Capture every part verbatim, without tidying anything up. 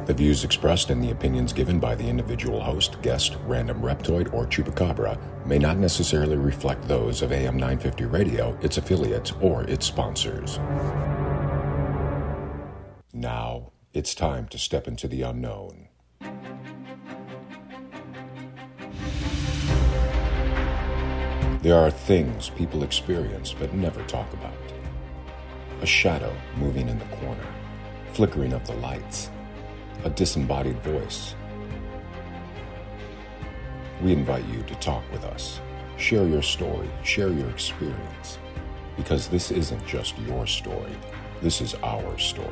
The views expressed and the opinions given by the individual host, guest, random reptoid, or chupacabra may not necessarily reflect those of A M nine fifty Radio, its affiliates, or its sponsors. Now, it's time to step into the unknown. There are things people experience but never talk about. A shadow moving in the corner, flickering of the lights, a disembodied voice. We invite you to talk with us. Share your story, share your experience, because this isn't just your story, this is our story.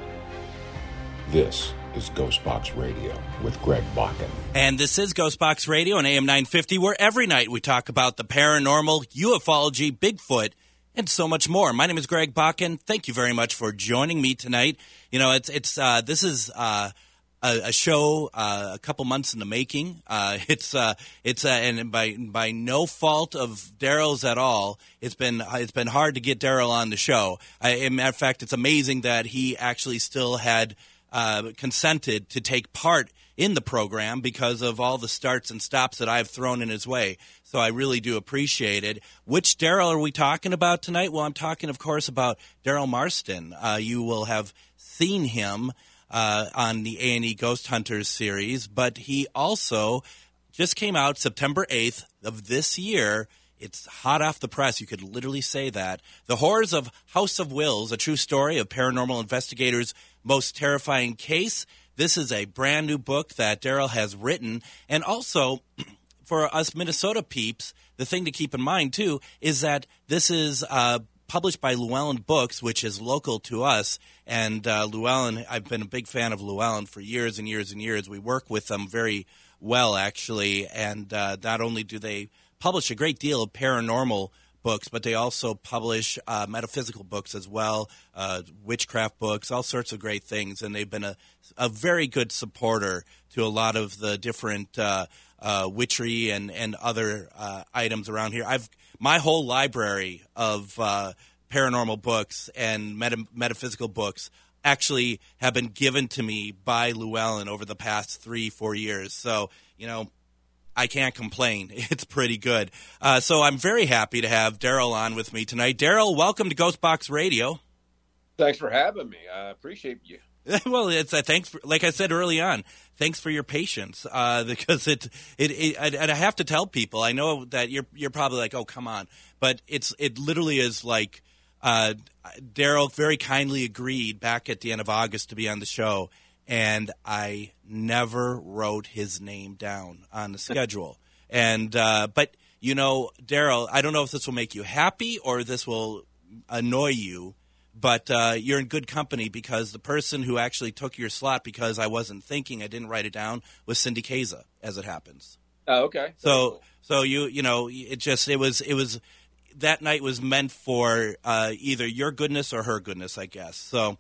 This is Ghostbox Radio with Greg Bakken. And this is Ghostbox Radio on A M nine fifty, where every night we talk about the paranormal, ufology, Bigfoot, and so much more. My name is Greg Bakken. Thank you very much for joining me tonight. You know, it's it's uh, this is uh, a, a show uh, a couple months in the making. Uh, it's uh, it's uh, and by by no fault of Daryl's at all. It's been it's been hard to get Daryl on the show. I, in matter of fact, it's amazing that he actually still had uh, consented to take part in the program because of all the starts and stops that I've thrown in his way. So I really do appreciate it. Which Daryl are we talking about tonight? Well, I'm talking, of course, about Daryl Marston. Uh, you will have seen him uh, on the A and E Ghost Hunters series, but he also just came out September eighth of this year. It's hot off the press. You could literally say that. The Horrors of House of Wills, a true story of paranormal investigators' most terrifying case. This is a brand new book that Daryl has written. And also, for us Minnesota peeps, the thing to keep in mind, too, is that this is uh, published by Llewellyn Books, which is local to us. And uh, Llewellyn, I've been a big fan of Llewellyn for years and years and years. We work with them very well, actually. And uh, not only do they publish a great deal of paranormal books, but they also publish uh, metaphysical books as well, uh, witchcraft books, all sorts of great things. And they've been a, a very good supporter to a lot of the different uh, uh, witchery and, and other uh, items around here. I've my whole library of uh, paranormal books and meta- metaphysical books actually have been given to me by Llewellyn over the past three, four years. So, you know, I can't complain. It's pretty good. Uh, so I'm very happy to have Daryl on with me tonight. Daryl, welcome to Ghostbox Radio. Thanks for having me. I appreciate you. Well, it's a thanks for, like I said early on, thanks for your patience, uh, because it, it, it, and I have to tell people, I know that you're, you're probably like, oh, come on, but it's, it literally is like, uh, Daryl very kindly agreed back at the end of August to be on the show. And I never wrote his name down on the schedule. and uh, But, you know, Daryl, I don't know if this will make you happy or this will annoy you, but uh, you're in good company because the person who actually took your slot because I wasn't thinking, I didn't write it down, was Cindy Kaza, as it happens. Oh, okay. So, cool. so you, you know, it just, it was, it was, that night was meant for uh, either your goodness or her goodness, I guess. So,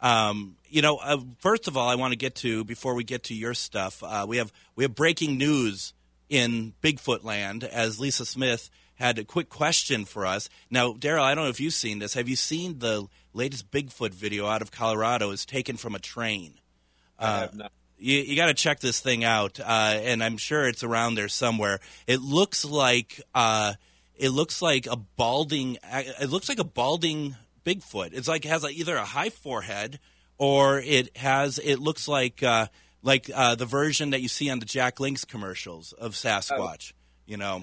Um, you know, uh, first of all, I want to get to, before we get to your stuff, uh, we have we have breaking news in Bigfoot land, as Lisa Smith had a quick question for us. Now, Daryl, I don't know if you've seen this. Have you seen the latest Bigfoot video out of Colorado? Is taken from a train. Uh, I have not. You, you got to check this thing out, uh, and I'm sure it's around there somewhere. It looks like uh, it looks like a balding. It looks like a balding Bigfoot. It's like it has a, either a high forehead or it has. It looks like uh, like uh, the version that you see on the Jack Link's commercials of Sasquatch. Oh. You know,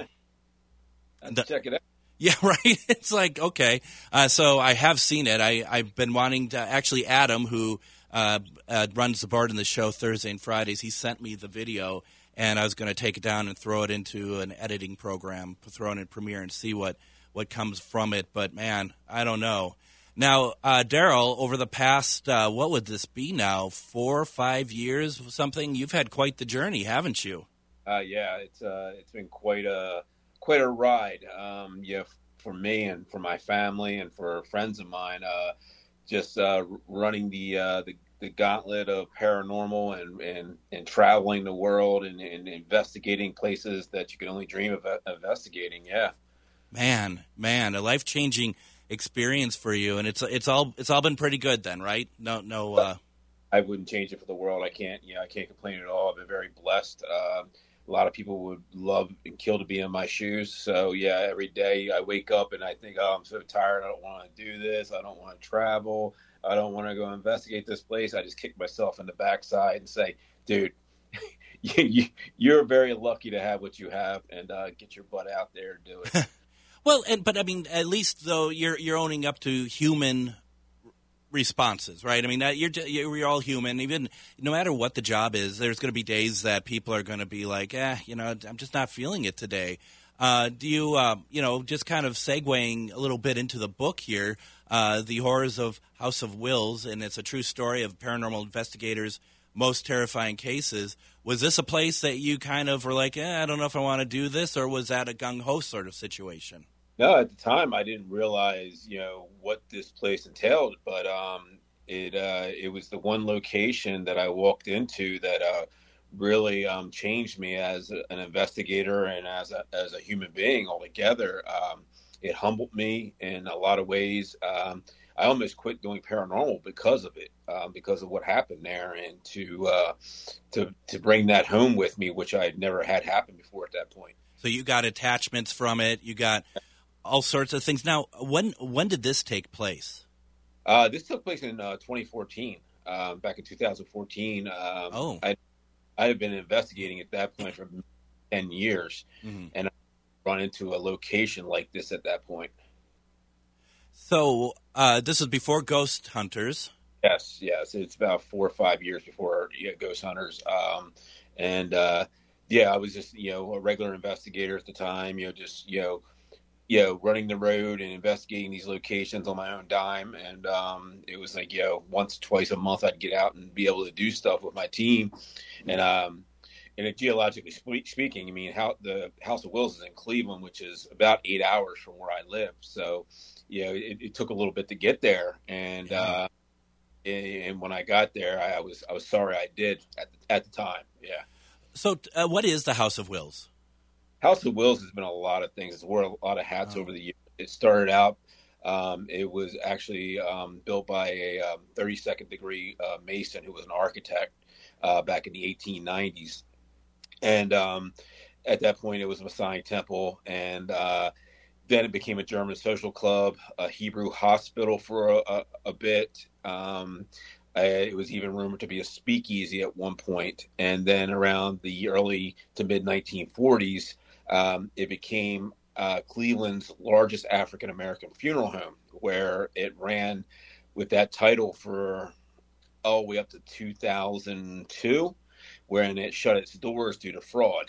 the, check it out. Yeah, right. It's like okay. Uh, so I have seen it. I I've been wanting to actually. Adam, who uh, uh, runs the board in the show Thursday and Fridays, he sent me the video, and I was going to take it down and throw it into an editing program, throw it in Premiere, and see what what comes from it. But man, I don't know. Now, uh, Daryl, over the past, uh, what would this be now, four or five years, something? You've had quite the journey, haven't you? Uh, yeah, it's uh, it's been quite a quite a ride. Um, yeah, for me and for my family and for friends of mine, uh, just uh, running the, uh, the the gauntlet of paranormal and and, and traveling the world and, and investigating places that you can only dream of investigating. Yeah, man, man, a life changing experience for you, and it's it's all it's all been pretty good then, right? No, no. Uh... I wouldn't change it for the world. I can't, you know, I can't complain at all. I've been very blessed. Um, a lot of people would love and kill to be in my shoes. So yeah, every day I wake up and I think, oh, I'm so tired. I don't want to do this. I don't want to travel. I don't want to go investigate this place. I just kick myself in the backside and say, dude, you, you're very lucky to have what you have, and uh, get your butt out there and do it. Well, and but I mean, at least though you're you're owning up to human responses, right? I mean, you're you're all human. Even no matter what the job is, there's going to be days that people are going to be like, eh, you know, I'm just not feeling it today. Uh, do you, uh, you know, just kind of segueing a little bit into the book here, uh, The Horrors of House of Wills, and it's a true story of paranormal investigators' most terrifying cases. Was this a place that you kind of were like, eh, I don't know if I want to do this, or was that a gung-ho sort of situation? No, at the time I didn't realize, you know, what this place entailed, but um, it uh, it was the one location that I walked into that uh, really um, changed me as a, an investigator and as a as a human being altogether. Um, it humbled me in a lot of ways. Um, I almost quit doing paranormal because of it, um, because of what happened there, and to uh, to to bring that home with me, which I had never had happen before at that point. So you got attachments from it. You got all sorts of things. Now, when when did this take place? Uh, this took place in uh, twenty fourteen. Um, back in two thousand fourteen. Um, oh, I I had been investigating at that point for ten years, mm-hmm. and I run into a location like this at that point. So uh, this is before Ghost Hunters. Yes, yes. It's about four or five years before yeah, Ghost Hunters. Um, and uh, yeah, I was just you know a regular investigator at the time. You know, just you know. you know, running the road and investigating these locations on my own dime. And um, it was like, you know, once, twice a month, I'd get out and be able to do stuff with my team. And, um, and it, geologically speaking, I mean, how the House of Wills is in Cleveland, which is about eight hours from where I live. So, you know, it, it took a little bit to get there. And, uh, and when I got there, I was, I was sorry I did at the, at the time. Yeah. So uh, what is the House of Wills? House of Wills has been a lot of things. It's worn a lot of hats oh. over the years. It started out, um, it was actually um, built by a um, thirty-second degree uh, Mason who was an architect uh, back in the eighteen nineties. And um, at that point, it was a Masonic temple. And uh, then it became a German social club, a Hebrew hospital for a, a, a bit. Um, it was even rumored to be a speakeasy at one point. And then around the early to mid nineteen forties, Um, it became uh, Cleveland's largest African-American funeral home, where it ran with that title for all the way up to two thousand two, wherein it shut its doors due to fraud.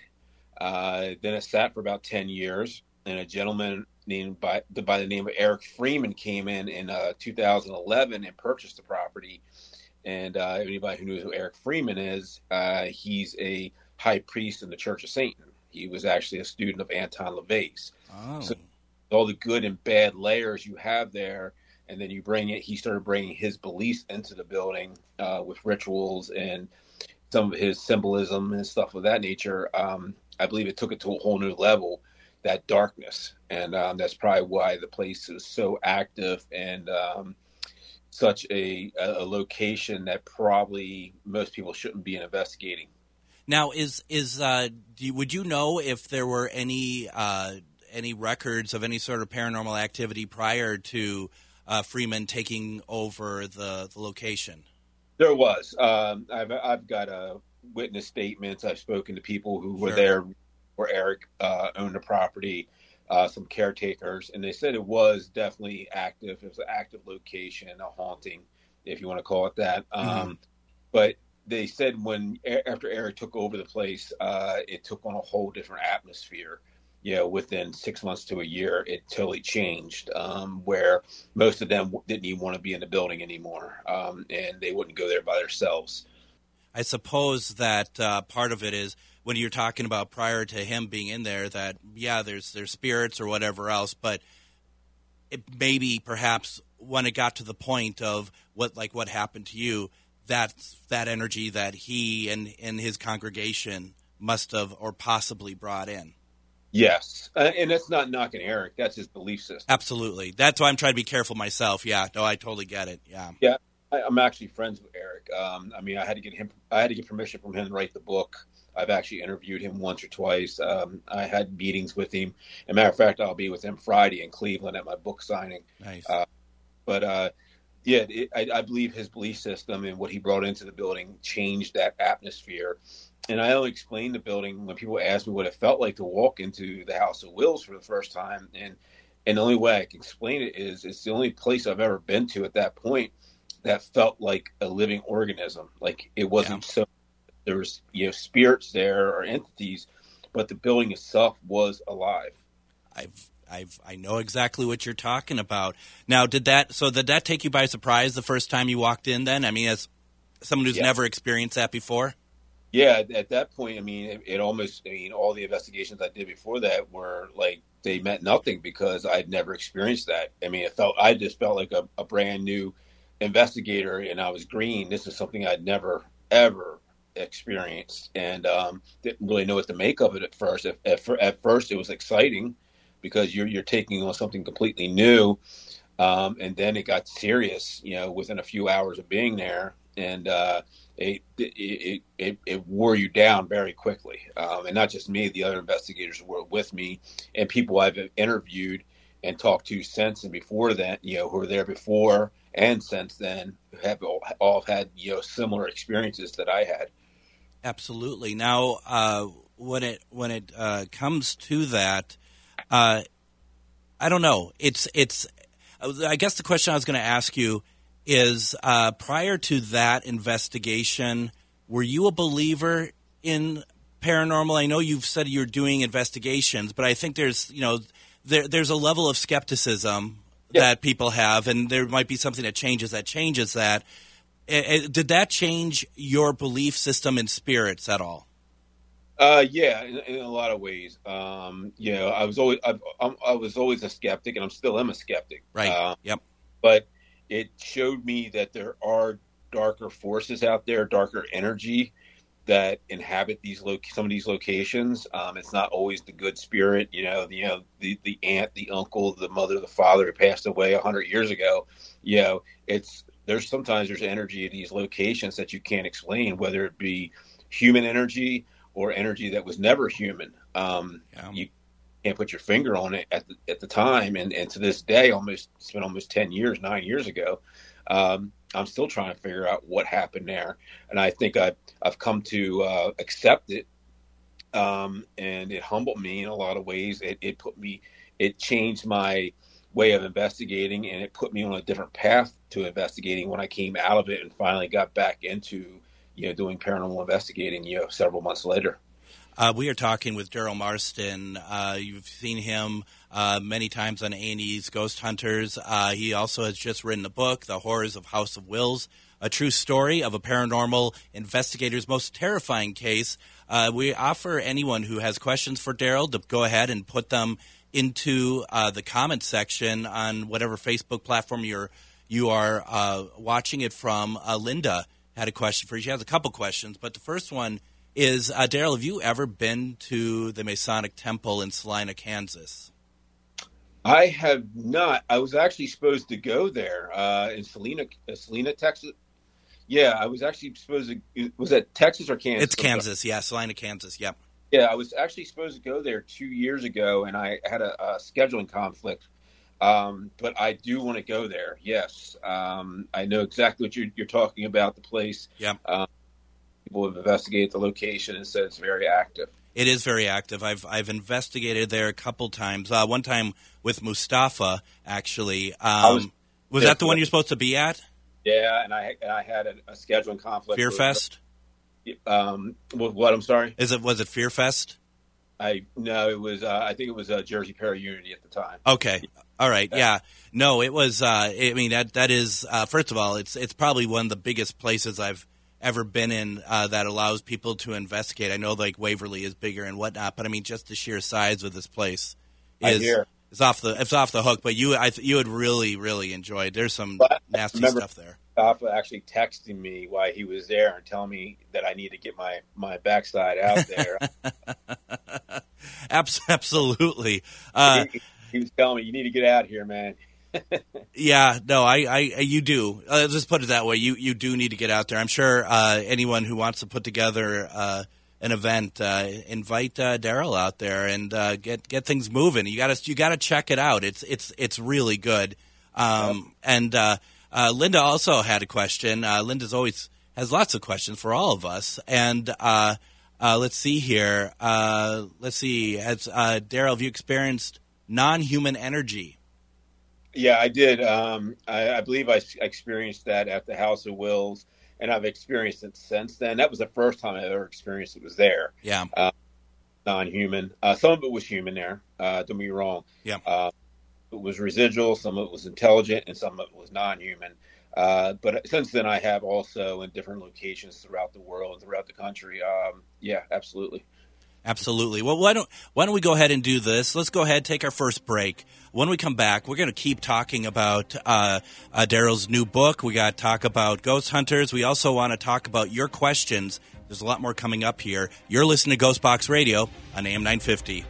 Uh, then it sat for about ten years, and a gentleman named by, by the name of Eric Freeman came in in uh, two thousand eleven and purchased the property. And uh, anybody who knows who Eric Freeman is, uh, he's a high priest in the Church of Satan. He was actually a student of Anton LaVey's. Oh. So all the good and bad layers you have there, and then you bring it, he started bringing his beliefs into the building uh, with rituals and some of his symbolism and stuff of that nature. Um, I believe it took it to a whole new level, that darkness. And um, that's probably why the place is so active and um, such a, a location that probably most people shouldn't be investigating. Now, is is uh, do you, would you know if there were any uh, any records of any sort of paranormal activity prior to uh, Freeman taking over the, the location? There was. Um, I've I've got uh, witness statements. I've spoken to people who were Sure. there where Eric uh, owned the property, uh, some caretakers, and they said it was definitely active. It was an active location, a haunting, if you want to call it that. Mm-hmm. Um, but they said when after Eric took over the place, uh, it took on a whole different atmosphere. You know, within six months to a year, it totally changed. Um, where most of them didn't even want to be in the building anymore, um, and they wouldn't go there by themselves. I suppose that uh, part of it is when you're talking about prior to him being in there, that yeah, there's there's spirits or whatever else, but it maybe perhaps when it got to the point of what like what happened to you. That's that energy that he and, and his congregation must have or possibly brought in. Yes. Uh, and that's not knocking Eric. That's his belief system. Absolutely. That's why I'm trying to be careful myself. Yeah. No, I totally get it. Yeah. Yeah. I, I'm actually friends with Eric. Um, I mean, I had to get him. I had to get permission from him to write the book. I've actually interviewed him once or twice. Um, I had meetings with him. As a matter of fact, I'll be with him Friday in Cleveland at my book signing. Nice. Uh, but uh, yeah, it, I, I believe his belief system and what he brought into the building changed that atmosphere. And I only explained the building when people ask me what it felt like to walk into the House of Wills for the first time. And and the only way I can explain it is it's the only place I've ever been to at that point that felt like a living organism. Like it wasn't yeah. so, there was, you know, spirits there or entities, but the building itself was alive. I've, I've, I know exactly what you're talking about. Now, did that, so did that take you by surprise the first time you walked in then? I mean, as someone who's yeah. never experienced that before? Yeah, at that point, I mean, it, it almost, I mean, all the investigations I did before that were like, they meant nothing because I'd never experienced that. I mean, it felt, I just felt like a, a brand new investigator and I was green. This is something I'd never, ever experienced and um, didn't really know what to make of it at first. At, at, at first, it was exciting because you're, you're taking on something completely new. Um, and then it got serious, you know, within a few hours of being there. And uh, it, it, it, it wore you down very quickly. Um, and not just me, the other investigators who were with me and people I've interviewed and talked to since and before that, you know, who were there before and since then have all, all had, you know, similar experiences that I had. Absolutely. Now, uh, when it when it uh, comes to that, uh, I don't know. It's it's. I guess the question I was going to ask you is: uh, prior to that investigation, were you a believer in paranormal? I know you've said you're doing investigations, but I think there's you know there there's a level of skepticism yeah. that people have, and there might be something that changes that changes that. Did that change your belief system in spirits at all? Uh, yeah, in, in a lot of ways. Um, you know, I was always I, I was always a skeptic, and I'm still am a skeptic. Right. Uh, yep. But it showed me that there are darker forces out there, darker energy that inhabit these lo- some of these locations. Um, it's not always the good spirit. You know, the, you know, the the aunt, the uncle, the mother, the father who passed away a hundred years ago. You know, it's there's sometimes there's energy at these locations that you can't explain, whether it be human energy or energy that was never human. Um, yeah. You can't put your finger on it at the, at the time. And, and to this day, almost it's been almost ten years, nine years ago. Um, I'm still trying to figure out what happened there. And I think I've, I've come to uh, accept it. Um, and it humbled me in a lot of ways. It, it put me, it changed my way of investigating, and it put me on a different path to investigating when I came out of it and finally got back into, you know, doing paranormal investigating, you know, several months later. Uh, we are talking with Daryl Marston. Uh, you've seen him uh, many times on A and E's Ghost Hunters. Uh, he also has just written a book, The Horrors of House of Wills, a true story of a paranormal investigator's most terrifying case. Uh, we offer anyone who has questions for Daryl to go ahead and put them into uh, the comments section on whatever Facebook platform you're you are uh, watching it from. Uh, Linda had a question for you. She has a couple questions, but the first one is, uh, Daryl, have you ever been to the Masonic Temple in Salina, Kansas? I have not. I was actually supposed to go there uh, in Salina, uh, Salina, Texas. Yeah, I was actually supposed to. Was that Texas or Kansas? It's Kansas, yeah, Salina, Kansas, yep. Yeah, I was actually supposed to go there two years ago, and I had a, a scheduling conflict. Um, but I do want to go there. Yes, um, I know exactly what you're, you're talking about. The place. Yeah. Um, people have investigated the location and said it's very active. It is very active. I've I've investigated there a couple times. Uh, one time with Mustafa, actually. Um, was was that the one you're supposed to be at? Yeah, and I and I had a, a scheduling conflict. Fear Fest. Um, what? I'm sorry. Is it was it Fear Fest? I no, it was. Uh, I think it was uh, Jersey Para Unity at the time. Okay, all right, yeah. No, it was. Uh, I mean, that that is. Uh, first of all, it's it's probably one of the biggest places I've ever been in uh, that allows people to investigate. I know like Waverly is bigger and whatnot, but I mean, just the sheer size of this place is it's off the it's off the hook. But you, I you would really really enjoy it. There's some but nasty stuff there. Mustafa actually texting me while he was there and telling me that I need to get my, my backside out there. Absolutely. Uh, he, he was telling me, you need to get out here, man. Yeah, no, I, I, you do. Uh, just put it that way. You, you do need to get out there. I'm sure uh, anyone who wants to put together uh, an event, uh, invite uh, Daryl out there and uh, get get things moving. You got to you got to check it out. It's it's it's really good. Um, and uh, uh, Linda also had a question. Uh, Linda's always has lots of questions for all of us. And uh, uh, let's see here. Uh, let's see. Has uh, Daryl, have you experienced non-human energy? Yeah, I did. Um, I, I believe I experienced that at the House of Wills, and I've experienced it since then. That was the first time I ever experienced it was there. Yeah. Uh, non-human. Uh, some of it was human there. Uh, don't get me wrong. Yeah. Uh, it was residual. Some of it was intelligent, and some of it was non-human. Uh, but since then, I have also in different locations throughout the world and throughout the country. Um, yeah, absolutely. Absolutely. Well, why don't why don't we go ahead and do this? Let's go ahead and take our first break. When we come back, we're going to keep talking about uh, uh, Daryl's new book. We got to talk about ghost hunters. We also want to talk about your questions. There's a lot more coming up here. You're listening to Ghost Box Radio on A M nine fifty.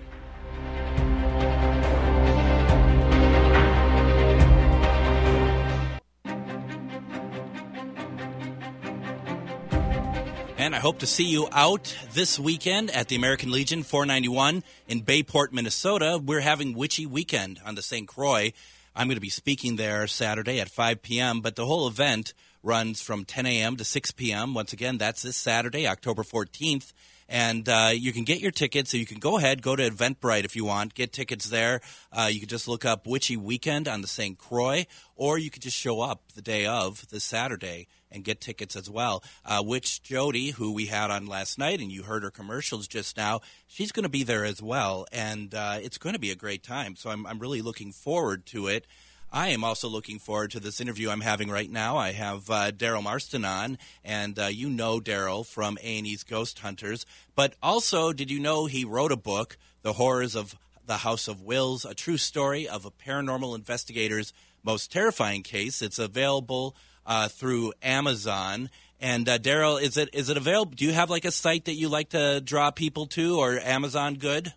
And I hope to see you out this weekend at the American Legion four ninety-one in Bayport, Minnesota. We're having Witchy Weekend on the Saint Croix. I'm going to be speaking there Saturday at five p.m., but the whole event runs from ten a.m. to six p.m. Once again, that's this Saturday, October fourteenth. And uh, you can get your tickets. So you can go ahead, go to Eventbrite if you want, get tickets there. Uh, you can just look up Witchy Weekend on the Saint Croix, or you could just show up the day of, this Saturday, and get tickets as well. Uh, Witch Jody, who we had on last night, and you heard her commercials just now, she's going to be there as well, and uh, it's going to be a great time. So I'm, I'm really looking forward to it. I am also looking forward to this interview I'm having right now. I have uh, Daryl Marston on, and uh, you know Daryl from A and E's Ghost Hunters. But also, did you know he wrote a book, The Horrors of the House of Wills, a true story of a paranormal investigator's most terrifying case. It's available uh, through Amazon. And uh, Daryl, is it is it available? Do you have like a site that you like to draw people to, or Amazon good?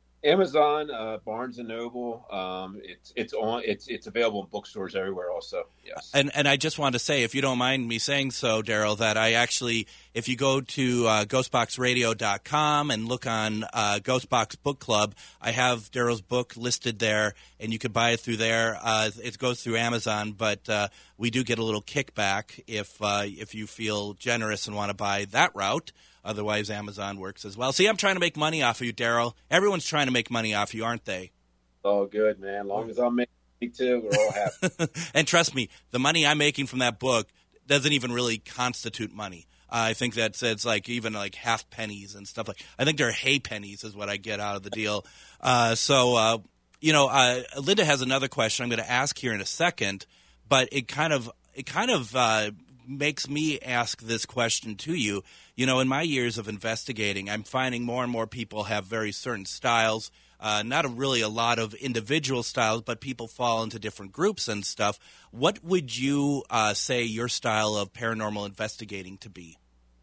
Amazon, uh, Barnes and Noble. Um, it's it's on. It's it's available in bookstores everywhere. Also, yes. And and I just want to say, if you don't mind me saying so, Daryl, that I actually, if you go to uh, ghost box radio dot com and look on uh, Ghostbox Book Club, I have Daryl's book listed there, and you can buy it through there. Uh, it goes through Amazon, but uh, we do get a little kickback if uh, if you feel generous and want to buy that route. Otherwise, Amazon works as well. See, I'm trying to make money off of you, Daryl. Everyone's trying to make money off you, aren't they? Oh, good, man. As long as I'm making money, too, we're all happy. And trust me, the money I'm making from that book doesn't even really constitute money. Uh, I think that's it's like even like half pennies and stuff like. I think they're hay pennies is what I get out of the deal. Uh, so, uh, you know, uh, Linda has another question I'm going to ask here in a second, but it kind of it kind of uh, makes me ask this question to you. You know, in my years of investigating, I'm finding more and more people have very certain styles, uh, not a, really a lot of individual styles, but people fall into different groups and stuff. What would you uh, say your style of paranormal investigating to be?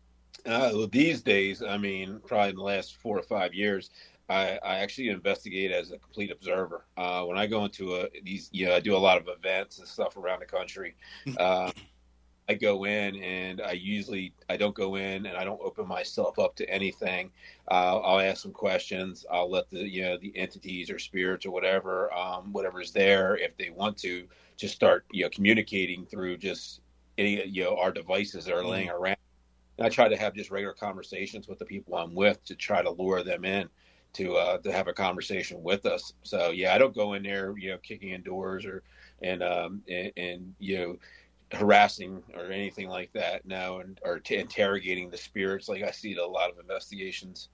Uh, well, these days, I mean, probably in the last four or five years, I, I actually investigate as a complete observer. Uh, when I go into a, these, you know, I do a lot of events and stuff around the country. Uh, I go in and I usually, I don't go in and I don't open myself up to anything. Uh, I'll ask some questions. I'll let the, you know, the entities or spirits or whatever, um, whatever's there, if they want to, just start, you know, communicating through just any, you know, our devices that are laying around. And I try to have just regular conversations with the people I'm with to try to lure them in to, uh, to have a conversation with us. So yeah, I don't go in there, you know, kicking in doors or, and, um, and, and you know, harassing or anything like that now, and or t- interrogating the spirits like I see in a lot of investigations.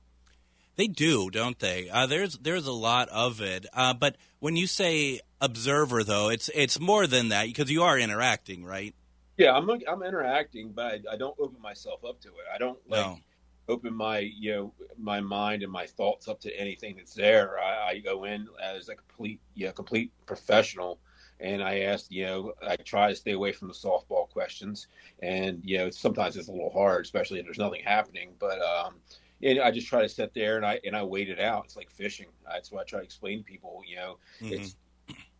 They do, don't they? Uh, there's there's a lot of it. Uh, but when you say observer, though, it's it's more than that because you are interacting, right? Yeah, I'm I'm interacting, but I, I don't open myself up to it. I don't like no. open my you know my mind and my thoughts up to anything that's there. I, I go in as a complete yeah complete professional. And I asked, you know, I try to stay away from the softball questions. And, you know, sometimes it's a little hard, especially if there's nothing happening. But um, and I just try to sit there and I and I wait it out. It's like fishing. That's what I try to explain to people, you know. Mm-hmm. It's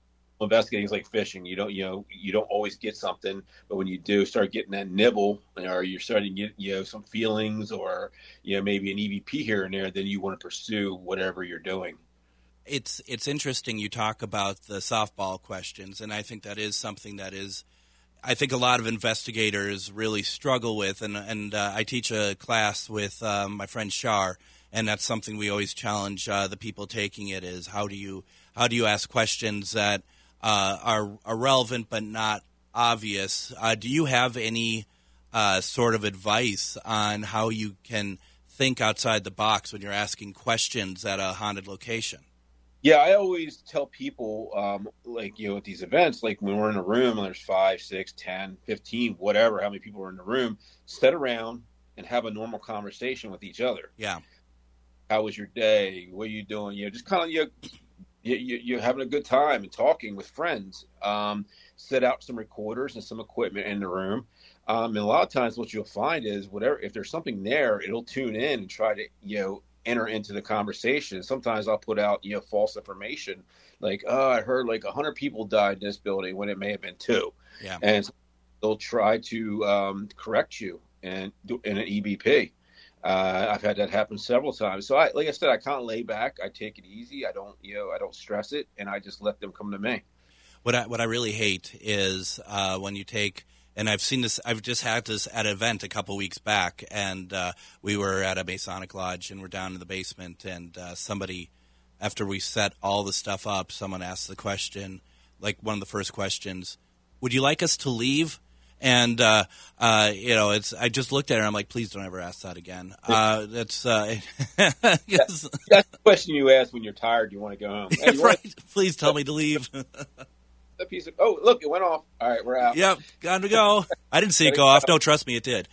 investigating is like fishing. You don't, you know, you don't always get something, but when you do start getting that nibble, or you're starting to get, you know, some feelings, or, you know, maybe an E V P here and there, then you want to pursue whatever you're doing. It's it's interesting you talk about the softball questions, and I think that is something that is, I think a lot of investigators really struggle with, and and uh, I teach a class with um, my friend Shar, and that's something we always challenge uh, the people taking it is how do you how do you ask questions that uh, are, are relevant but not obvious. Uh, do you have any uh, sort of advice on how you can think outside the box when you're asking questions at a haunted location? Yeah, I always tell people, um, like, you know, at these events, like when we're in a room and there's five, six, ten, fifteen, whatever, how many people are in the room, sit around and have a normal conversation with each other. Yeah. How was your day? What are you doing? You know, just kind of, you know, you, you, you're having a good time and talking with friends. Um, set out some recorders and some equipment in the room. Um, and a lot of times what you'll find is whatever, if there's something there, it'll tune in and try to, you know, enter into the conversation. Sometimes I'll put out, you know, false information, like, oh, I heard like a hundred people died in this building when it may have been two. Yeah. And they'll try to um, correct you and do in an E V P. Uh, I've had that happen several times. So I, like I said, I kind of lay back. I take it easy. I don't, you know, I don't stress it, and I just let them come to me. What I what I really hate is uh, when you take. And I've seen this, I've just had this at an event a couple weeks back, and uh, we were at a Masonic Lodge, and we're down in the basement, and uh, somebody, after we set all the stuff up, someone asked the question, like one of the first questions, would you like us to leave? And, uh, uh, you know, it's. I just looked at her, and I'm like, please don't ever ask that again. Uh, that's, uh, that's, that's the question you ask when you're tired, you want to go home. Hey, right. Want to- please tell me to leave. A piece of, oh, look, it went off. All right, we're out. Yep, got to go. I didn't see it go off. No, trust me, it did.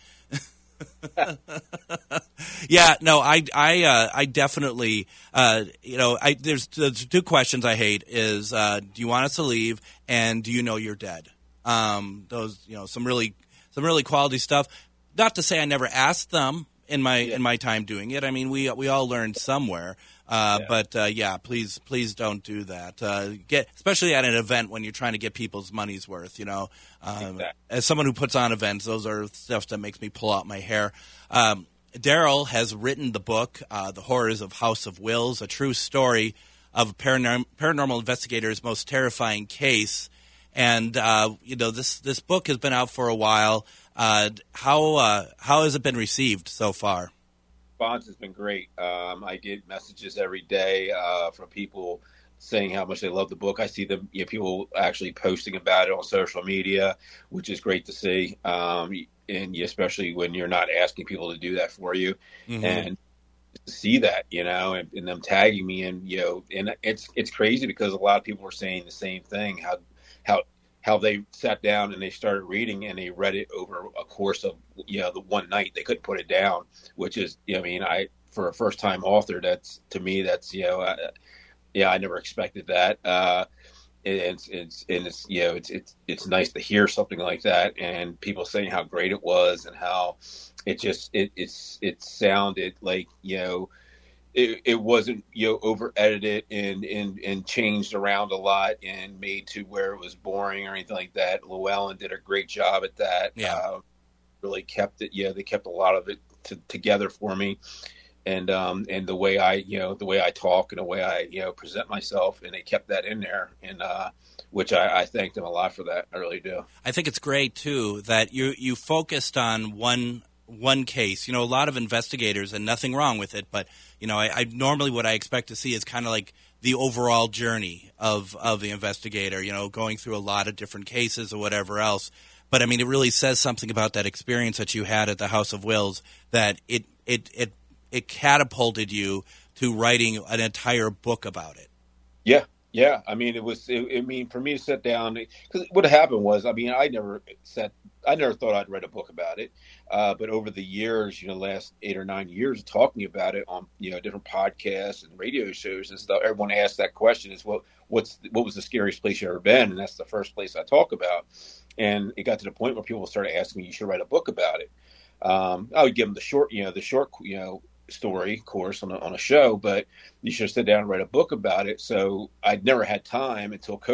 Yeah, no, I, I, uh, I definitely, uh, you know, I there's, there's two questions I hate is, uh, do you want us to leave, and do you know you're dead? Um, those, you know, some really, some really quality stuff. Not to say I never asked them in my yeah. in my time doing it. I mean, we we all learned somewhere. Uh, yeah. But uh, yeah, please, please don't do that. Uh, get especially at an event when you're trying to get people's money's worth. You know, um, exactly. As someone who puts on events, those are stuff that makes me pull out my hair. Um, Daryl has written the book, uh, "The Horrors of House of Wills," a true story of a paranorm- paranormal investigator's most terrifying case. And uh, you know, this this book has been out for a while. Uh, how uh, how has it been received so far? Response has been great. Um, I get messages every day uh, from people saying how much they love the book. I see them, you know, people actually posting about it on social media, which is great to see. Um, and especially when you're not asking people to do that for you, mm-hmm. and to see that, you know, and, and them tagging me, and you know, and it's it's crazy because a lot of people are saying the same thing. How how how they sat down and they started reading and they read it over a course of, you know, the one night. They couldn't put it down, which is, you know, I mean, I, for a first time author, that's, to me, that's, you know, uh, yeah, I never expected that. Uh, and it's, it's, and it's, you know, it's, it's, it's nice to hear something like that, and people saying how great it was and how it just, it, it's, it sounded like, you know, It, it wasn't, you know, over edited and, and, and changed around a lot and made to where it was boring or anything like that. Llewellyn did a great job at that. Yeah. Uh, really kept it. Yeah. They kept a lot of it to, together for me. And, um, and the way I, you know, the way I talk and the way I, you know, present myself, and they kept that in there, and, uh, which I, I thank them a lot for that. I really do. I think it's great too, that you, you focused on one, one case. You know, a lot of investigators, and nothing wrong with it, but you know, I, I normally what I expect to see is kind of like the overall journey of, of the investigator, you know, going through a lot of different cases or whatever else. But I mean, it really says something about that experience that you had at the House of Wills, that it it it, it catapulted you to writing an entire book about it. Yeah. Yeah, I mean, it was. It, I mean, for me to sit down, because what happened was, I mean, I never sat. I never thought I'd read a book about it, uh, but over the years, you know, last eight or nine years, talking about it on, you know, different podcasts and radio shows and stuff, everyone asks that question: is what what's what was the scariest place you ever been? And that's the first place I talk about. And it got to the point where people started asking me, "You should write a book about it." Um, I would give them the short, you know, the short, you know. story course on a, on a show, but you should sit down and write a book about it. So I'd never had time until COVID.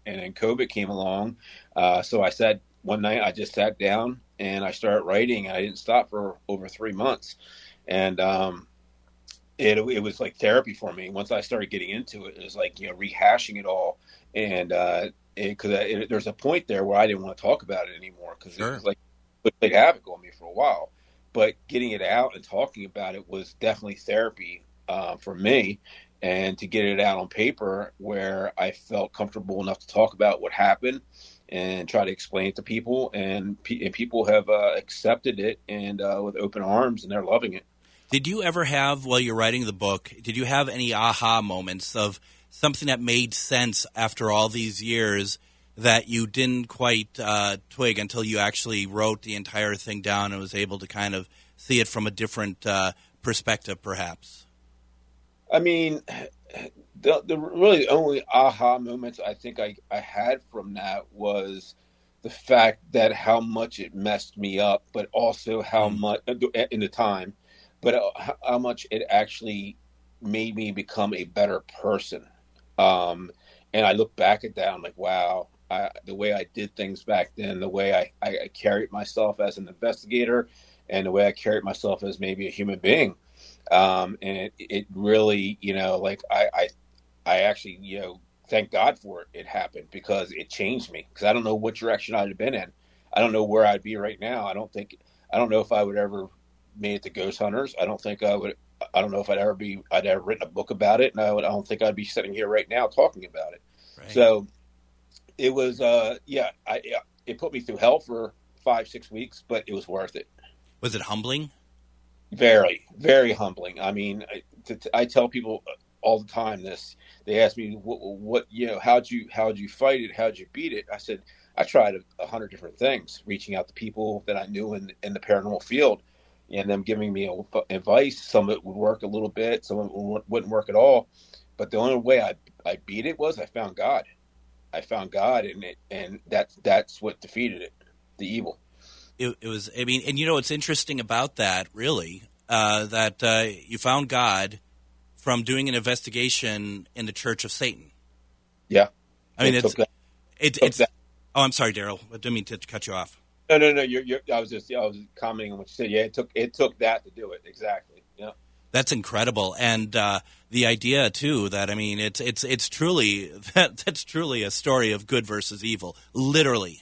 and then COVID came along. Uh, so I said one night I just sat down and I started writing, and I didn't stop for over three months. And um, it it was like therapy for me. Once I started getting into it, it was like, you know, rehashing it all. And uh, because there's a point there where I didn't want to talk about it anymore, because sure. it was like it played havoc on me for a while. But getting it out and talking about it was definitely therapy uh, for me. And to get it out on paper where I felt comfortable enough to talk about what happened and try to explain it to people, and, pe- and people have uh, accepted it and uh, with open arms, and they're loving it. Did you ever have, while you're writing the book, did you have any aha moments of something that made sense after all these years that you didn't quite uh, twig until you actually wrote the entire thing down and was able to kind of see it from a different uh, perspective, perhaps? I mean, the, the really only aha moments I think I, I had from that was the fact that how much it messed me up, but also how mm. much in the time, but how much it actually made me become a better person. Um, and I look back at that, I'm like, wow, I, the way I did things back then, the way I, I, I carried myself as an investigator, and the way I carried myself as maybe a human being. Um, and it, it really, you know, like I, I, I actually, you know, thank God for it. It happened because it changed me, because I don't know what direction I'd have been in. I don't know where I'd be right now. I don't think, I don't know if I would ever made it to Ghost Hunters. I don't think I would, I don't know if I'd ever be, I'd ever written a book about it. And I, would, I don't think I'd be sitting here right now talking about it. Right. So it was, uh, yeah, I, it put me through hell for five, six weeks, but it was worth it. Was it humbling? Very, very humbling. I mean, I, to, I tell people all the time this. They ask me, what, what, you know, how'd you, how'd you fight it? How'd you beat it? I said, I tried a, a hundred different things, reaching out to people that I knew in, in the paranormal field, and them giving me advice. Some of it would work a little bit, some of it wouldn't work at all. But the only way I, I beat it was I found God. I found God, and it, and that's, that's what defeated it, the evil. It, it was, I mean, and you know what's interesting about that, really, uh, that uh, you found God from doing an investigation in the Church of Satan. Yeah. I mean, it it's, it, it's, that. oh, I'm sorry, Daryl. I didn't mean to cut you off. No, no, no. You're, you're, I was just, I was commenting on what you said. Yeah, it took, it took that to do it. Exactly. Yeah. That's incredible. And uh, the idea, too, that, I mean, it's, it's, it's truly, that, that's truly a story of good versus evil, literally.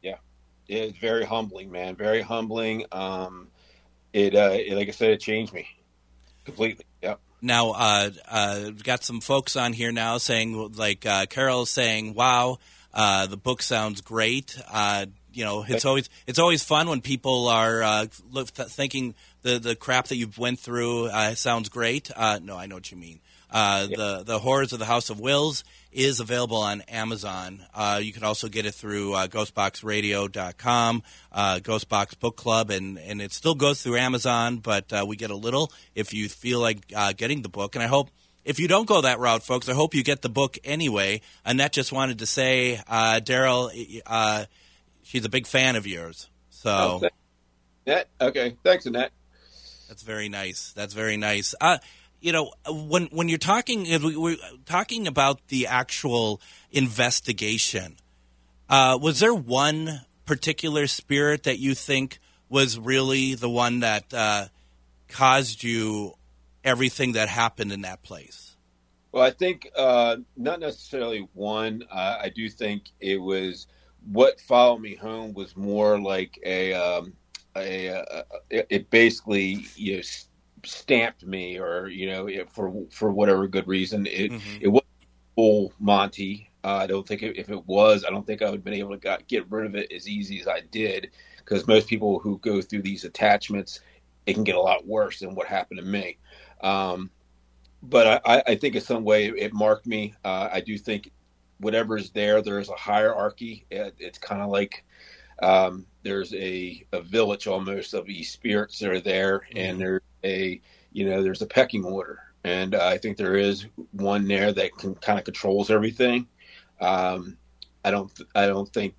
It's very humbling, man. Very humbling. Um, it, uh, it, like I said, it changed me completely. Yep. Now, uh, uh, we've got some folks on here now saying, like uh, Carol's saying, "Wow, uh, the book sounds great." Uh, you know, it's always it's always fun when people are uh, look, th- thinking the the crap that you've went through uh, sounds great. Uh, no, I know what you mean. Uh, yep. The the Horrors of the House of Wills is available on Amazon. Uh, you can also get it through uh, ghost box radio dot com, uh, Ghostbox Book Club, and, and it still goes through Amazon, but uh, we get a little if you feel like uh, getting the book. And I hope, if you don't go that route, folks, I hope you get the book anyway. Annette just wanted to say, uh, Daryl, uh, she's a big fan of yours. So, oh, Annette? Okay, thanks, Annette. That's very nice. That's very nice. Uh, You know, when when you're talking, we're talking about the actual investigation. Uh, was there one particular spirit that you think was really the one that uh, caused you everything that happened in that place? Well, I think uh, not necessarily one. Uh, I do think it was what followed me home was more like a um, a, a, a it basically you know. stamped me, or you know, for for whatever good reason. It mm-hmm. it wasn't full Monty. Uh, I don't think it, if it was, I don't think I would have been able to got, get rid of it as easy as I did. Because most people who go through these attachments, it can get a lot worse than what happened to me. Um, but I, I think in some way it marked me. Uh, I do think whatever is there, there is a hierarchy. It, it's kind of like um, there's a, a village almost of these spirits that are there, mm-hmm. and there's a, you know, there's a pecking order. And uh, I think there is one there that can kind of controls everything. Um, I don't, I don't think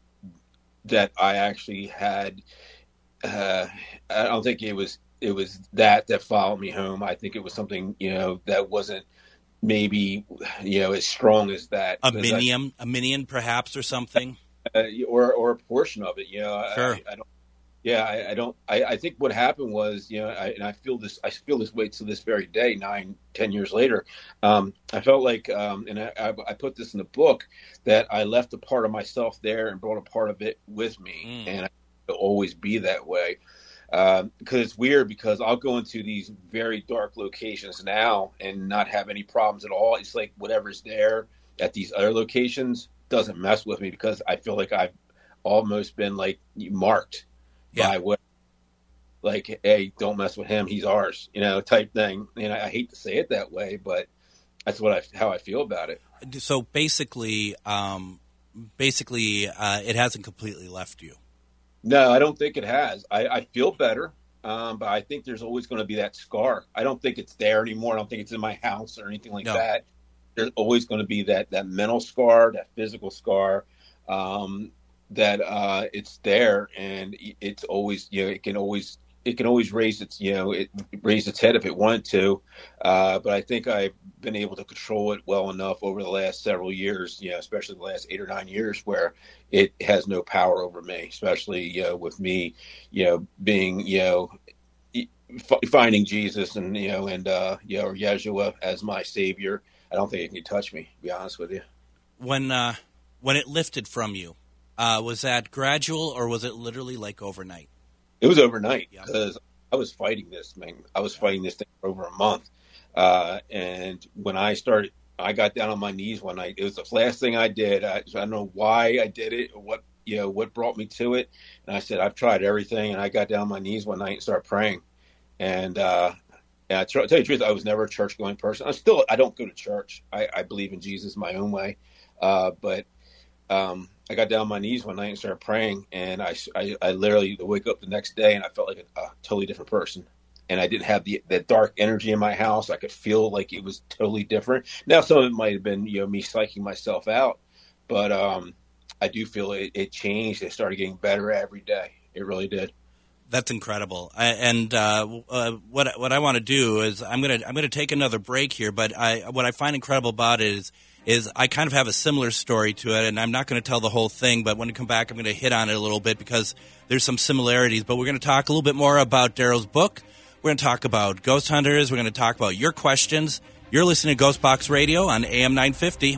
that I actually had, uh, I don't think it was, it was that, that followed me home. I think it was something, you know, that wasn't maybe, you know, as strong as that. A minion, I, a minion perhaps, or something, uh, or or a portion of it. You know, sure. I, I don't. Yeah, I, I don't. I, I think what happened was, you know, I, and I feel this. I feel this way to this very day, nine, ten years later. Um, I felt like, um, and I, I, I put this in the book, that I left a part of myself there and brought a part of it with me, mm. and I will always be that way. Um, because it's weird, because I'll go into these very dark locations now and not have any problems at all. It's like whatever's there at these other locations doesn't mess with me, because I feel like I've almost been like marked. Yeah. By what, like, hey, don't mess with him, he's ours, you know, type thing. And I, I hate to say it that way, but that's what I, how I feel about it. So basically, um, basically, uh, it hasn't completely left you. No, I don't think it has. I, I feel better, um, but I think there's always going to be that scar. I don't think it's there anymore. I don't think it's in my house or anything like no. that. There's always going to be that that mental scar, that physical scar. Um, that uh it's there, and it's always, you know, it can always it can always raise its, you know, it raise its head if it wanted to, uh but I think I've been able to control it well enough over the last several years, you know, especially the last eight or nine years, where it has no power over me, especially, you know, with me, you know, being, you know, f- finding Jesus and, you know, and uh you know, or Yeshua as my savior. I don't think it can touch me, to be honest with you. When uh when it lifted from you, Uh, was that gradual, or was it literally like overnight? It was overnight, because yeah. I was fighting this thing. I was fighting this thing for over a month. Uh, and when I started, I got down on my knees one night. It was the last thing I did. I, I don't know why I did it, or what, you know, what brought me to it. And I said, I've tried everything. And I got down on my knees one night and started praying. And, uh, and I try, to tell you the truth, I was never a church going person. I still, I don't go to church. I, I believe in Jesus my own way. Uh, but, um, I got down on my knees one night and started praying, and I, I, I literally wake up the next day and I felt like a, a totally different person. And I didn't have the that dark energy in my house. I could feel like it was totally different. Now, some of it might have been, you know, me psyching myself out, but um, I do feel it, it changed. It started getting better every day. It really did. That's incredible. I, and uh, uh, what what I want to do is I'm gonna I'm gonna take another break here. But I what I find incredible about it is. is I kind of have a similar story to it, and I'm not going to tell the whole thing, but when we come back, I'm going to hit on it a little bit, because there's some similarities. But we're going to talk a little bit more about Daryl's book. We're going to talk about ghost hunters. We're going to talk about your questions. You're listening to Ghost Box Radio on A M nine fifty.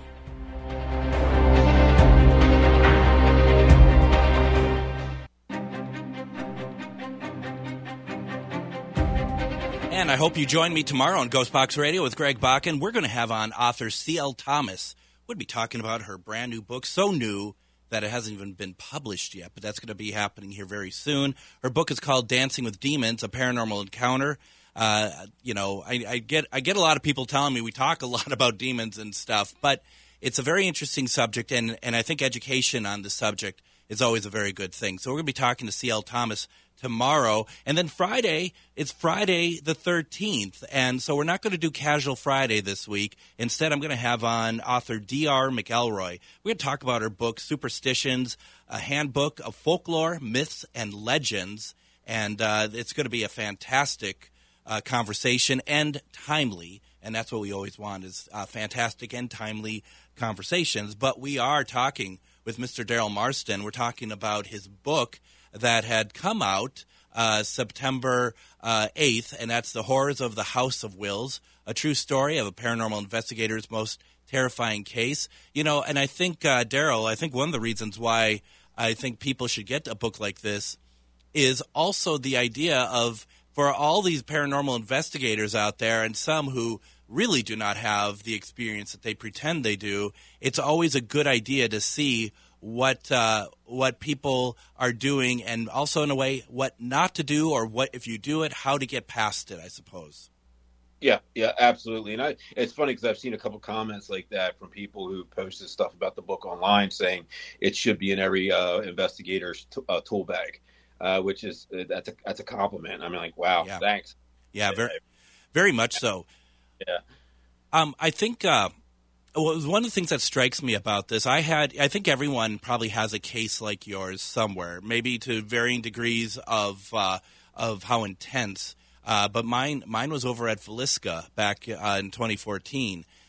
And I hope you join me tomorrow on Ghost Box Radio with Greg Bakken. We're going to have on author C L Thomas. We'll be talking about her brand new book, so new that it hasn't even been published yet, but that's going to be happening here very soon. Her book is called Dancing with Demons, A Paranormal Encounter. Uh, you know, I, I get I get a lot of people telling me we talk a lot about demons and stuff, but it's a very interesting subject, and, and I think education on the subject is always a very good thing. So we're going to be talking to C L Thomas tomorrow. And then Friday, it's Friday the thirteenth. And so we're not going to do Casual Friday this week. Instead, I'm going to have on author D R McElroy. We're going to talk about her book, Superstitions, a handbook of folklore, myths, and legends. And uh, it's going to be a fantastic uh, conversation and timely. And that's what we always want, is uh, fantastic and timely conversations. But we are talking with Mister Daryl Marston. We're talking about his book that had come out uh, September uh, eighth, and that's The Horrors of the House of Wills, a true story of a paranormal investigator's most terrifying case. You know, and I think, uh, Daryl, I think one of the reasons why I think people should get a book like this is also the idea of, for all these paranormal investigators out there, and some who really do not have the experience that they pretend they do, it's always a good idea to see what uh, what people are doing, and also in a way what not to do, or what, if you do it, how to get past it, I suppose. Yeah, yeah, absolutely. And I, it's funny because I've seen a couple comments like that from people who posted stuff about the book online saying it should be in every uh, investigator's t- uh, tool bag, uh, which is uh, that's a that's a compliment. I mean, like, wow, yeah. Thanks. Yeah, very, very much so. Yeah. Um, I think uh, well, one of the things that strikes me about this, I had, I think everyone probably has a case like yours somewhere, maybe to varying degrees of uh, of how intense. Uh, but mine, mine was over at Villisca back uh, in twenty fourteen,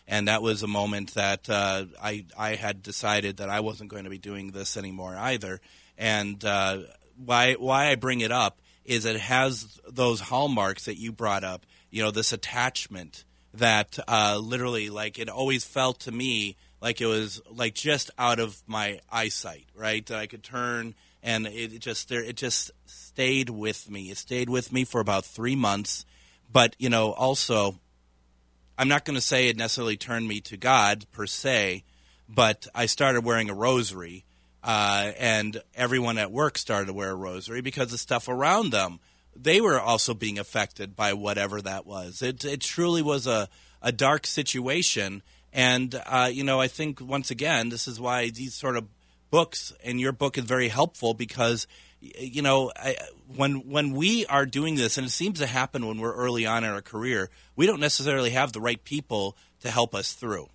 And that was a moment that uh, I I had decided that I wasn't going to be doing this anymore either. And uh, why why I bring it up is it has those hallmarks that you brought up. You know, this attachment that uh, literally, like, it always felt to me like it was like just out of my eyesight, right? That I could turn, and it just there it just stayed with me. It stayed with me for about three months. But you know, also, I'm not going to say it necessarily turned me to God per se, but I started wearing a rosary, uh, and everyone at work started to wear a rosary because the stuff around them, they were also being affected by whatever that was. It it truly was a, a dark situation, and uh, you know, I think once again, this is why these sort of books, and your book is very helpful because, you know, I, when when we are doing this, and it seems to happen when we're early on in our career, we don't necessarily have the right people to help us through.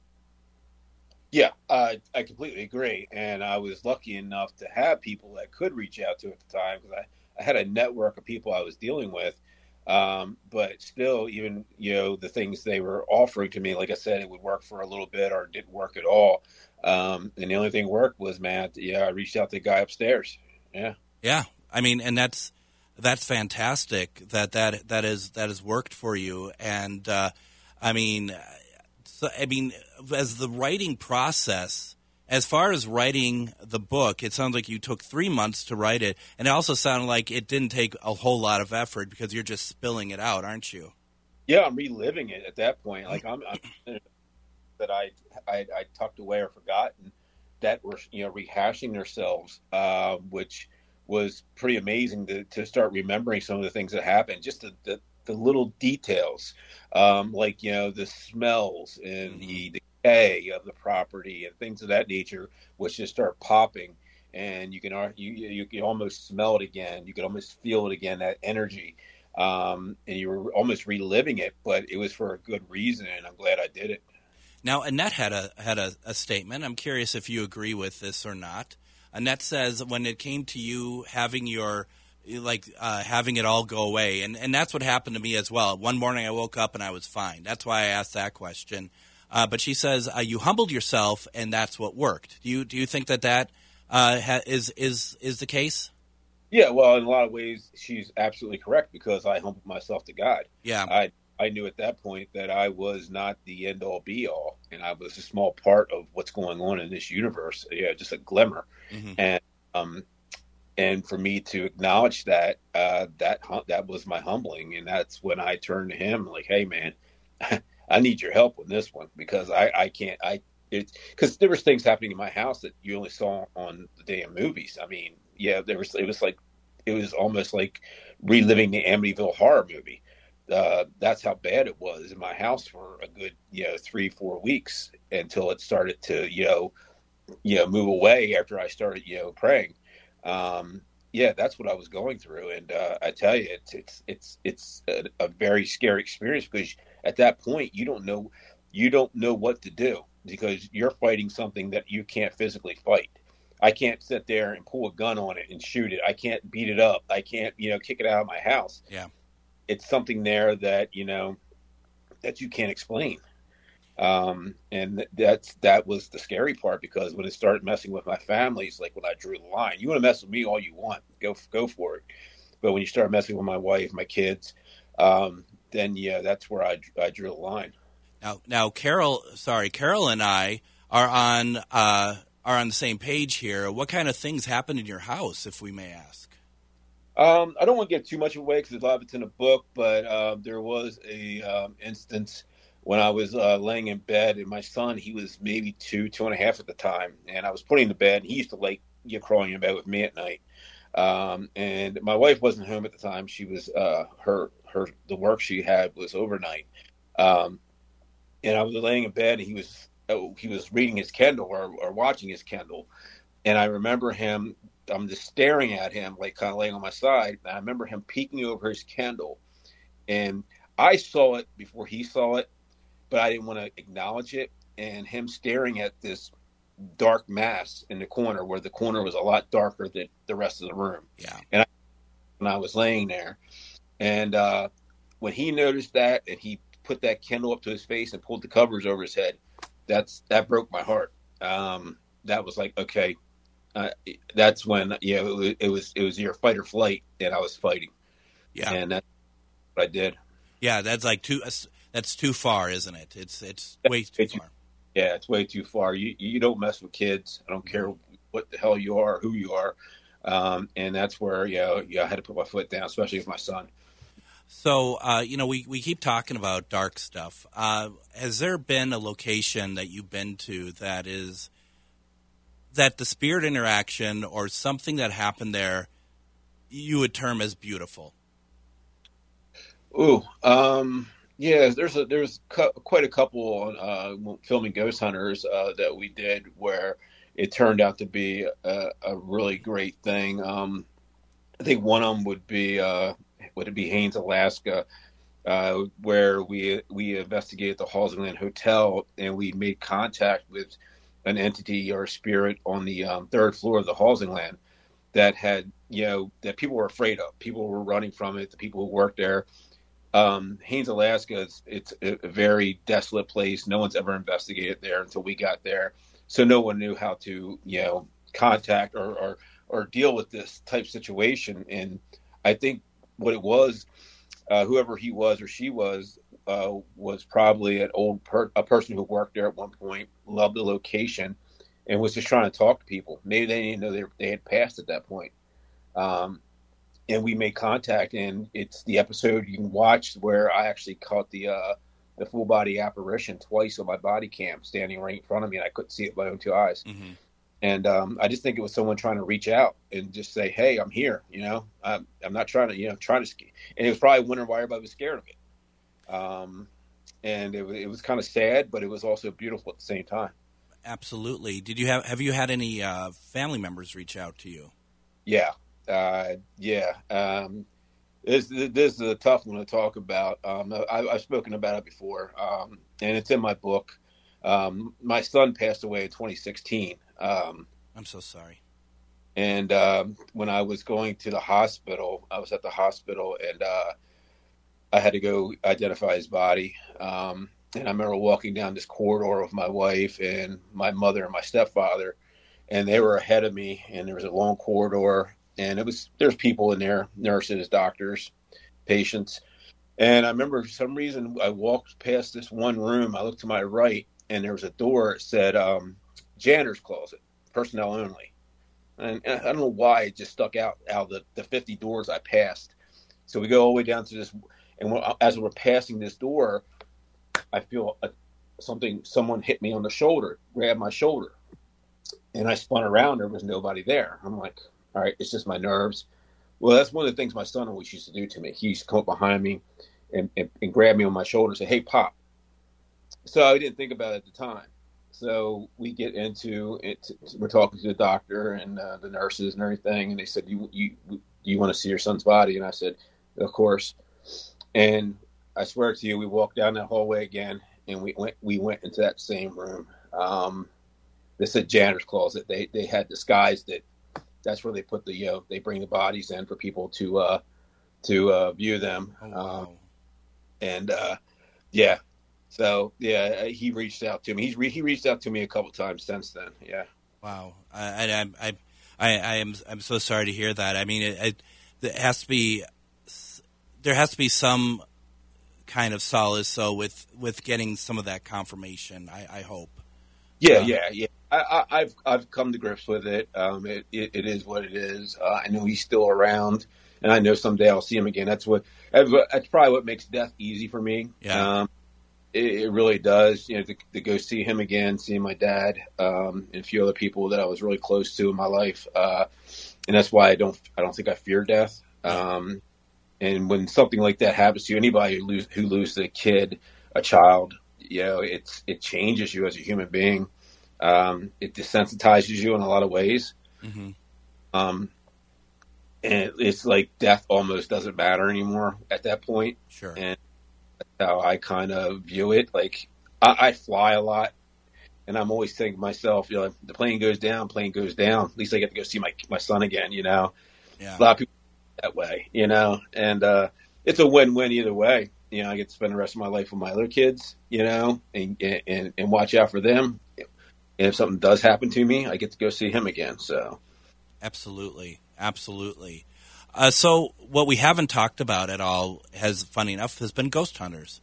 Yeah, uh, I completely agree. And I was lucky enough to have people that could reach out to at the time because I, I had a network of people I was dealing with. Um, but still, even, you know, the things they were offering to me, like I said, it would work for a little bit or it didn't work at all. Um, and the only thing worked was, man, yeah, I reached out to the guy upstairs. Yeah. Yeah. I mean, and that's, that's fantastic that that, that is, that has worked for you. And, uh, I mean, so, I mean, as the writing process, as far as writing the book, it sounds like you took three months to write it. And it also sounded like it didn't take a whole lot of effort because you're just spilling it out, aren't you? Yeah. I'm reliving it at that point. Like I'm, I'm that I, I, I tucked away or forgotten that were, you know, rehashing themselves, uh, which was pretty amazing to, to start remembering some of the things that happened, just the, the, the little details, um, like, you know, the smells and mm-hmm. the decay of the property and things of that nature, which just start popping, and you can, you, you can almost smell it again. You can almost feel it again, that energy. Um, and you were almost reliving it, but it was for a good reason. And I'm glad I did it. Now, Annette had a had a, a statement. I'm curious if you agree with this or not. Annette says when it came to you having your like uh, having it all go away, and, and that's what happened to me as well. One morning I woke up and I was fine. That's why I asked that question. Uh, but she says uh, you humbled yourself, and that's what worked. Do you do you think that that uh, ha- is is is the case? Yeah, well, in a lot of ways, she's absolutely correct because I humbled myself to God. Yeah, I. I knew at that point that I was not the end all be all, and I was a small part of what's going on in this universe. Yeah, just a glimmer. Mm-hmm. And um, and for me to acknowledge that, uh, that that was my humbling, and that's when I turned to him like, "Hey, man, I need your help with this one because I, I can't. I it's because there was things happening in my house that you only saw on the damn movies. I mean, yeah, there was. It was like it was almost like reliving the Amityville horror movie." Uh, that's how bad it was in my house for a good, you know, three, four weeks until it started to, you know, you know, move away after I started, you know, praying. Um, yeah, that's what I was going through. And uh, I tell you, it's, it's, it's, it's a, a very scary experience because at that point, you don't know, you don't know what to do because you're fighting something that you can't physically fight. I can't sit there and pull a gun on it and shoot it. I can't beat it up. I can't, you know, kick it out of my house. Yeah. It's something there that, you know, that you can't explain. Um, and that's, that was the scary part because when it started messing with my family, it's like when I drew the line, you want to mess with me all you want, go, go for it. But when you start messing with my wife, my kids, um, then yeah, that's where I, I drew the line. Now, now Carol, sorry, Carol and I are on, uh, are on the same page here. What kind of things happened in your house, if we may ask? Um, I don't want to get too much away because a lot of it's in a book, but uh, there was a um, instance when I was uh, laying in bed, and my son, he was maybe two, two and a half at the time, and I was putting him to bed. And he used to like you know, crawling in bed with me at night, um, and my wife wasn't home at the time. She was uh, her her the work she had was overnight, um, and I was laying in bed, and he was oh, he was reading his Kindle or, or watching his Kindle, and I remember him. I'm just staring at him, like kind of laying on my side. And I remember him peeking over his Kindle, and I saw it before he saw it, but I didn't want to acknowledge it. And him staring at this dark mass in the corner, where the corner was a lot darker than the rest of the room. Yeah. And I, when I was laying there, and uh, when he noticed that, and he put that candle up to his face and pulled the covers over his head, that's that broke my heart. Um, that was like, okay, uh, that's when you know it, it was it was your fight or flight, and I was fighting. Yeah, and that's what I did. Yeah, that's like too. That's too far, isn't it? It's it's way too it's, far. Yeah, it's way too far. You you don't mess with kids. I don't care what the hell you are, who you are, um, and that's where you know, yeah, I had to put my foot down, especially with my son. So, uh, you know, we, we keep talking about dark stuff. Uh, has there been a location that you've been to that is that the spirit interaction or something that happened there you would term as beautiful? Ooh, um, yeah, there's a there's cu- quite a couple on uh, filming Ghost Hunters uh, that we did where it turned out to be a, a really great thing. Um, I think one of them would be. Uh, Would it be Haines, Alaska, uh, where we we investigated the Halsingland Hotel and we made contact with an entity or a spirit on the um, third floor of the Halsingland that had, you know, that people were afraid of. People were running from it. The people who worked there. Um, Haines, Alaska, it's, it's a very desolate place. No one's ever investigated there until we got there. So no one knew how to, you know, contact or or, or deal with this type of situation. And I think what it was, uh, whoever he was or she was, uh, was probably an old per- a person who worked there at one point, loved the location, and was just trying to talk to people. Maybe they didn't know they, they had passed at that point. Um, and we made contact, and it's the episode you can watch where I actually caught the uh, the full body apparition twice on my body cam, standing right in front of me, and I couldn't see it with my own two eyes. Mm-hmm. And um, I just think it was someone trying to reach out and just say, "Hey, I'm here." You know, I'm, I'm not trying to, you know, trying to. And it was probably wondering why everybody was scared of it. Um, and it, it was kind of sad, but it was also beautiful at the same time. Absolutely. Did you have have you had any uh, family members reach out to you? Yeah, uh, yeah. Um, this this is a tough one to talk about. Um, I, I've spoken about it before, um, and it's in my book. Um, my son passed away in twenty sixteen. Um, I'm so sorry. And um, when I was going to the hospital, I was at the hospital, and uh, I had to go identify his body. Um, and I remember walking down this corridor with my wife and my mother and my stepfather, and they were ahead of me. And there was a long corridor, and it was there's people in there, nurses, doctors, patients. And I remember for some reason I walked past this one room. I looked to my right, and there was a door that said um, janitor's closet, personnel only. And, and I don't know why it just stuck out out of the, the fifty doors I passed. So we go all the way down to this, and we're, as we're passing this door, I feel a, something, someone hit me on the shoulder, grabbed my shoulder. And I spun around, there was nobody there. I'm like, all right, it's just my nerves. Well, that's one of the things my son always used to do to me. He used to come up behind me and, and, and grab me on my shoulder and say, "Hey, Pop." So I didn't think about it at the time. So we get into it. We're talking to the doctor and uh, the nurses and everything. And they said, you, you, you want to see your son's body? And I said, of course. And I swear to you, we walked down that hallway again, and we went, we went into that same room. Um, they said janitor's closet. They, they had disguised it. That's where they put the, you know, they bring the bodies in for people to, uh, to, uh, view them. Oh, wow. Um, and, uh, yeah. So yeah, he reached out to me. He's re- he reached out to me a couple times since then. Yeah. Wow. I I I I, I am I'm so sorry to hear that. I mean, it, it, it has to be there has to be some kind of solace, so with with getting some of that confirmation. I, I hope. Yeah, uh, yeah, yeah. I, I, I've I've come to grips with it. Um, it, it, it is what it is. Uh, I know he's still around, and I know someday I'll see him again. That's what that's probably what makes death easy for me. Yeah. Um, It, it really does, you know, to, to go see him again, see my dad, um, and a few other people that I was really close to in my life, uh, and that's why I don't, I don't think I fear death. Um, and when something like that happens to you, anybody who, lose, who loses a kid, a child, you know, it's it changes you as a human being. Um, it desensitizes you in a lot of ways, mm-hmm. um, and it's like death almost doesn't matter anymore at that point. Sure. And how I kind of view it. Like I, I fly a lot, and I'm always thinking to myself, you know, the plane goes down, plane goes down. At least I get to go see my my son again. You know, yeah. A lot of people that way, you know, and uh, it's a win-win either way. You know, I get to spend the rest of my life with my other kids, you know, and and, and watch out for them. And if something does happen to me, I get to go see him again. So, absolutely, absolutely. Uh, so, what we haven't talked about at all, has funny enough, has been Ghost Hunters,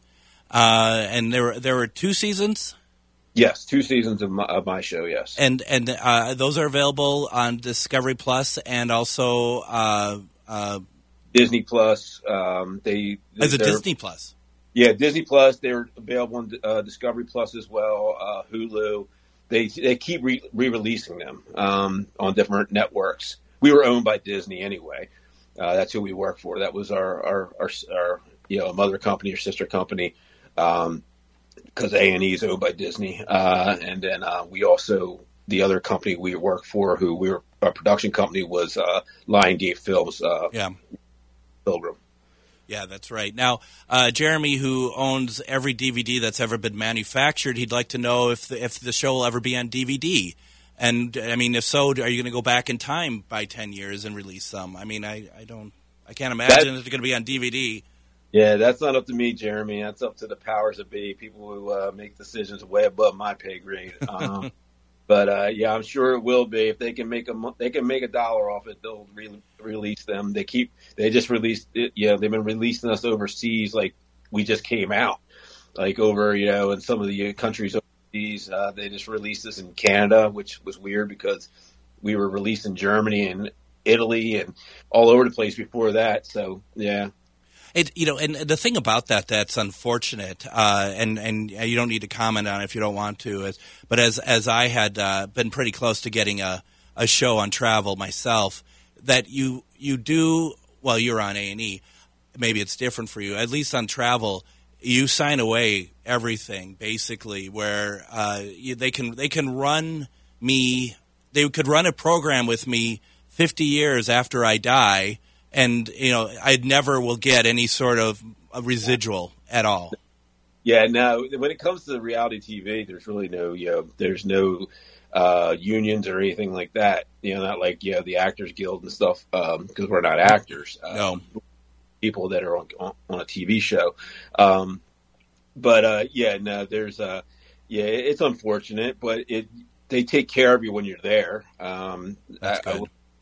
uh, and there were there were two seasons. Yes, two seasons of my, of my show. Yes, and and uh, those are available on Discovery Plus and also uh, uh, Disney Plus. Um, they as a Disney Plus. Yeah, Disney Plus. They're available on uh, Discovery Plus as well. Uh, Hulu. They they keep re- re-releasing them um, on different networks. We were owned by Disney anyway. Uh, that's who we work for. That was our our, our, our you know mother company or sister company, because um, A and E is owned by Disney. Uh, and then uh, we also the other company we work for, who we were our production company was uh, Lionsgate Films. Uh, yeah, Pilgrim. Yeah, that's right. Now, uh, Jeremy, who owns every D V D that's ever been manufactured, he'd like to know if the, if the show will ever be on D V D. And, I mean, if so, are you going to go back in time by ten years and release some? I mean, I, I don't, I can't imagine that, it's going to be on D V D. Yeah, that's not up to me, Jeremy. That's up to the powers that be, people who uh, make decisions way above my pay grade. Um, but uh, yeah, I'm sure it will be. If they can make a they can make a dollar off it, they'll re- release them. They keep they just released it. You know, they've been releasing us overseas. Like we just came out, like over you know in some of the countries overseas. Uh, they just released us in Canada, which was weird because we were released in Germany and Italy and all over the place before that. So yeah. It, you know, and the thing about that that's unfortunate, uh, and and you don't need to comment on it if you don't want to. Is, but as as I had uh, been pretty close to getting a, a show on travel myself, that you you do well. You're on A and E, maybe it's different for you. At least on travel, you sign away everything basically, where uh, you, they can they can run me. They could run a program with me fifty years after I die. And, you know, I never will get any sort of a residual at all. Yeah, no, when it comes to reality T V, there's really no, you know, there's no uh, unions or anything like that. You know, not like, you know, the Actors Guild and stuff, because um, we're not actors. Um, no. People that are on, on, on a T V show. Um, but, uh, yeah, no, there's, uh, yeah, it's unfortunate, but it they take care of you when you're there. Um, That's good. I, I,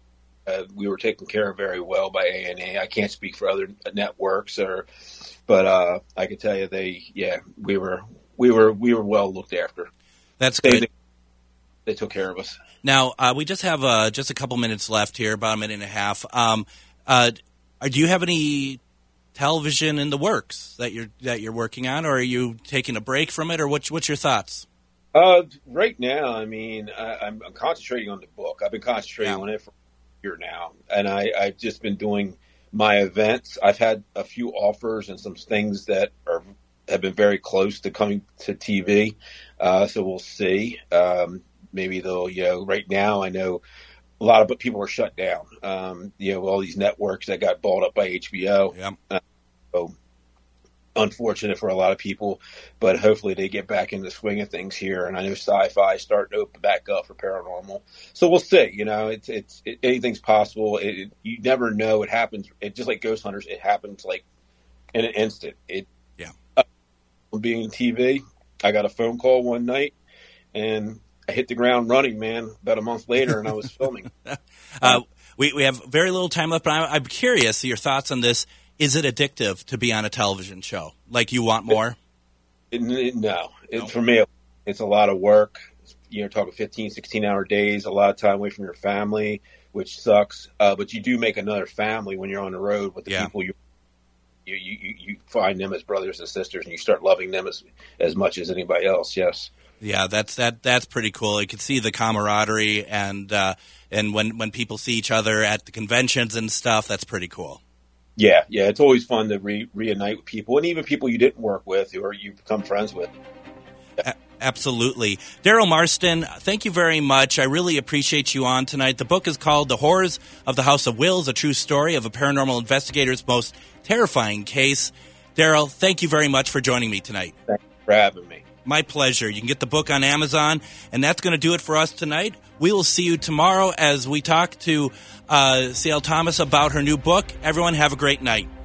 Uh, we were taken care of very well by A and E. I can't speak for other networks, or, but uh, I can tell you they, yeah, we were, we were, we were well looked after. That's good. They, they took care of us. Now uh, we just have uh, just a couple minutes left here, about a minute and a half. Um, uh, do you have any television in the works that you're that you're working on, or are you taking a break from it, or what's what's your thoughts? Uh, right now, I mean, I, I'm, I'm concentrating on the book. I've been concentrating yeah. on it for year now, and I, I've just been doing my events. I've had a few offers and some things that are have been very close to coming to T V. Uh, so we'll see. Um, maybe they'll, you know, right now I know a lot of people are shut down. Um, you know, all these networks that got bought up by H B O. Yeah. Uh, so unfortunate for a lot of people, but hopefully they get back in the swing of things here. And I know sci-fi is starting to open back up for paranormal, so we'll see. You know, it's it's it, anything's possible. It, it, you never know. It happens. It just like Ghost Hunters. It happens like in an instant. It yeah. Uh, being T V, I got a phone call one night, and I hit the ground running. Man, about a month later, and I was filming. uh, we we have very little time left, but I'm, I'm curious your thoughts on this. Is it addictive to be on a television show? Like you want more? It, it, no. It, no. For me, it's a lot of work. You know, talking fifteen, sixteen hour days, a lot of time away from your family, which sucks. Uh, but you do make another family when you're on the road with the yeah. people you, you you you find them as brothers and sisters, and you start loving them as as much as anybody else. Yes. Yeah, that's that. That's pretty cool. You can see the camaraderie, and uh, and when when people see each other at the conventions and stuff, that's pretty cool. Yeah, yeah, it's always fun to re- reunite with people, and even people you didn't work with or you become friends with. Yeah. A- absolutely. Daryl Marston, thank you very much. I really appreciate you on tonight. The book is called The Horrors of the House of Wills, a true story of a paranormal investigator's most terrifying case. Daryl, thank you very much for joining me tonight. Thanks for having me. My pleasure. You can get the book on Amazon, and that's going to do it for us tonight. We will see you tomorrow as we talk to uh, C L Thomas about her new book. Everyone have a great night.